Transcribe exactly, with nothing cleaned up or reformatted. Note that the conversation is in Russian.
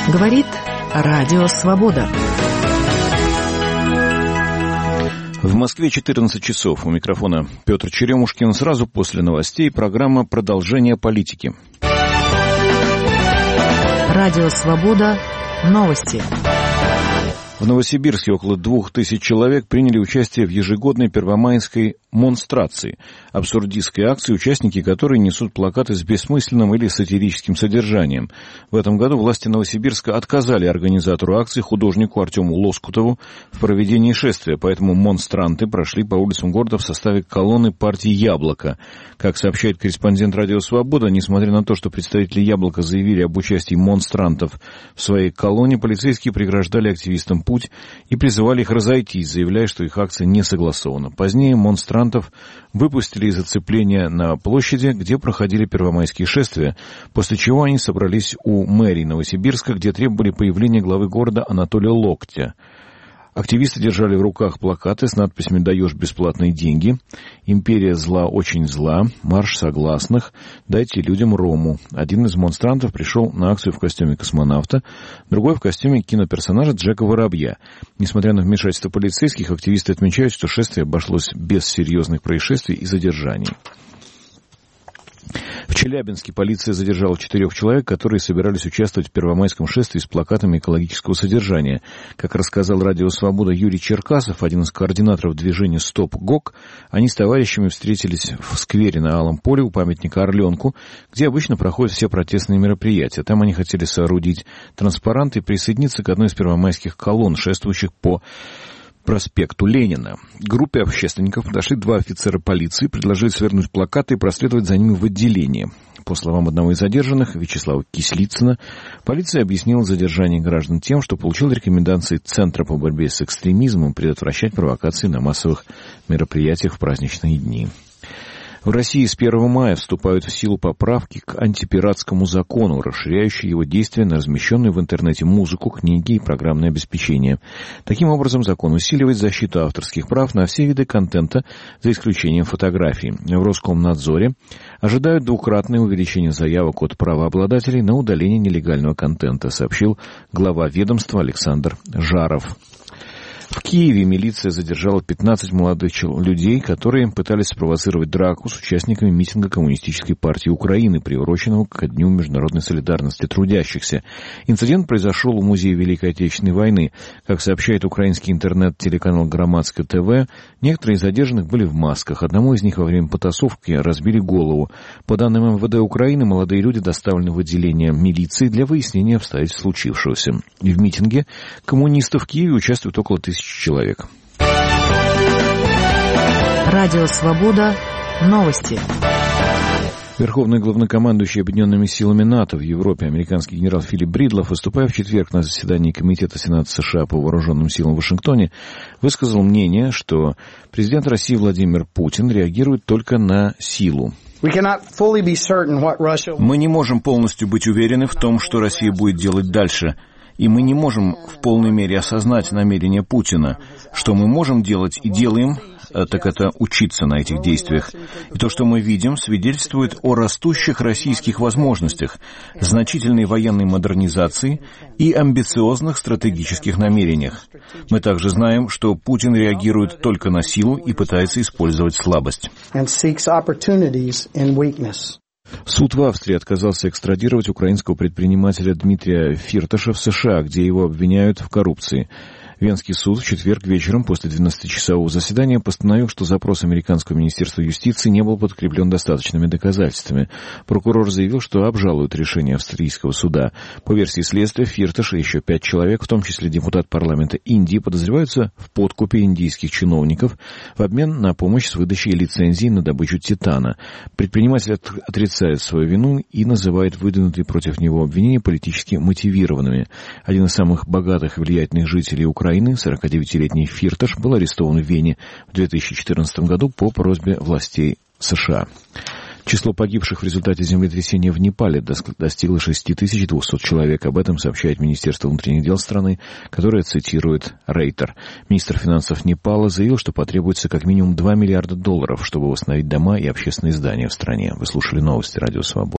Говорит Радио Свобода. В Москве четырнадцать часов. У микрофона Петр Черемушкин. Сразу после новостей программа «Продолжение политики». Радио Свобода. Новости. В Новосибирске около двух тысяч человек приняли участие в ежегодной первомайской монстрации, абсурдистской акции, участники которой несут плакаты с бессмысленным или сатирическим содержанием. В этом году власти Новосибирска отказали организатору акции, художнику Артему Лоскутову, в проведении шествия, поэтому монстранты прошли по улицам города в составе колонны партии «Яблоко». Как сообщает корреспондент «Радио Свобода», несмотря на то, что представители «Яблока» заявили об участии монстрантов в своей колонне, полицейские преграждали активистам путь и призывали их разойтись, заявляя, что их акция не согласована. Позднее монстранты выпустили из оцепления на площади, где проходили первомайские шествия, после чего они собрались у мэрии Новосибирска, где требовали появления главы города Анатолия Локтя. Активисты держали в руках плакаты с надписями «Даешь бесплатные деньги», «Империя зла очень зла», «Марш согласных», «Дайте людям рому». Один из монстрантов пришел на акцию в костюме космонавта, другой в костюме киноперсонажа Джека Воробья. Несмотря на вмешательство полицейских, активисты отмечают, что шествие обошлось без серьезных происшествий и задержаний. В Челябинске полиция задержала четырех человек, которые собирались участвовать в первомайском шествии с плакатами экологического содержания. Как рассказал Радио Свобода Юрий Черкасов, один из координаторов движения «Стоп ГОК», они с товарищами встретились в сквере на Алом поле у памятника Орленку, где обычно проходят все протестные мероприятия. Там они хотели соорудить транспаранты и присоединиться к одной из первомайских колонн, шествующих по проспекту Ленина. К группе общественников подошли два офицера полиции, предложили свернуть плакаты и проследовать за ними в отделение. По словам одного из задержанных, Вячеслава Кислицына, полиция объяснила задержание граждан тем, что получила рекомендации Центра по борьбе с экстремизмом предотвращать провокации на массовых мероприятиях в праздничные дни. В России с первого мая вступают в силу поправки к антипиратскому закону, расширяющие его действия на размещенную в интернете музыку, книги и программное обеспечение. Таким образом, закон усиливает защиту авторских прав на все виды контента, за исключением фотографий. В Роскомнадзоре ожидают двукратное увеличение заявок от правообладателей на удаление нелегального контента, сообщил глава ведомства Александр Жаров. В Киеве милиция задержала пятнадцать молодых людей, которые пытались спровоцировать драку с участниками митинга Коммунистической партии Украины, приуроченного к Дню международной солидарности трудящихся. Инцидент произошел у Музея Великой Отечественной войны. Как сообщает украинский интернет-телеканал «Громадское ТВ», некоторые из задержанных были в масках. Одному из них во время потасовки разбили голову. По данным эм вэ дэ Украины, молодые люди доставлены в отделение милиции для выяснения обстоятельств случившегося. И в митинге коммунистов в Киеве участвуют около тысячи человек. Радио Свобода. Новости. Верховный главнокомандующий Объединенными силами НАТО в Европе, американский генерал Филипп Бридлов, выступая в четверг на заседании Комитета Сената США по вооруженным силам в Вашингтоне, высказал мнение, что президент России Владимир Путин реагирует только на силу. Мы не можем полностью быть уверены в том, что Россия будет делать дальше. И мы не можем в полной мере осознать намерения Путина. Что мы можем делать и делаем, так это учиться на этих действиях. И то, что мы видим, свидетельствует о растущих российских возможностях, значительной военной модернизации и амбициозных стратегических намерениях. Мы также знаем, что Путин реагирует только на силу и пытается использовать слабость. Суд в Австрии отказался экстрадировать украинского предпринимателя Дмитрия Фирташа в США, где его обвиняют в коррупции. Венский суд в четверг вечером после двенадцатичасового заседания постановил, что запрос американского министерства юстиции не был подкреплен достаточными доказательствами. Прокурор заявил, что обжалует решение австрийского суда. По версии следствия, Фирташ и еще пять человек, в том числе депутат парламента Индии, подозреваются в подкупе индийских чиновников в обмен на помощь с выдачей лицензии на добычу титана. Предприниматель отрицает свою вину и называет выдвинутые против него обвинения политически мотивированными. Один из самых богатых и влиятельных жителей Украины, сорокадевятилетний Фирташ, был арестован в Вене в две тысячи четырнадцатом году по просьбе властей США. Число погибших в результате землетрясения в Непале достигло шесть тысяч двести человек. Об этом сообщает Министерство внутренних дел страны, которое цитирует Рейтер. Министр финансов Непала заявил, что потребуется как минимум два миллиарда долларов, чтобы восстановить дома и общественные здания в стране. Вы слушали новости Радио Свобода.